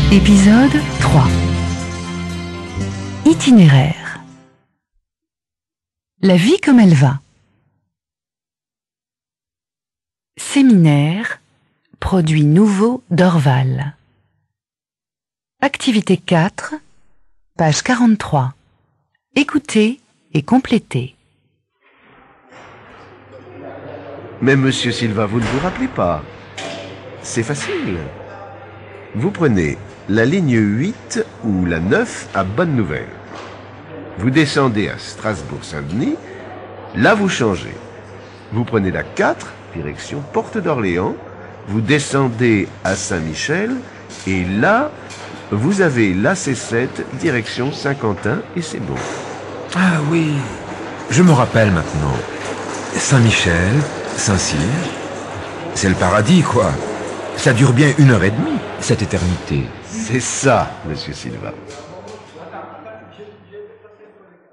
Épisode 3. Itinéraire. La vie comme elle va. Séminaire. Produits nouveaux d'Orval. Activité 4. Page 43. Écoutez et complétez. Mais monsieur Silva, vous ne vous rappelez pas? C'est facile. Vous prenez la ligne 8 ou la 9 à Bonne Nouvelle. Vous descendez à Strasbourg-Saint-Denis. Là, vous changez. Vous prenez la 4, direction Porte d'Orléans. Vous descendez à Saint-Michel. Et là, vous avez la C7, direction Saint-Quentin, et c'est bon. Ah oui, je me rappelle maintenant. Saint-Michel, Saint-Cyr, c'est le paradis, quoi. Ça dure bien 1h30, cette éternité. C'est ça, monsieur Silva.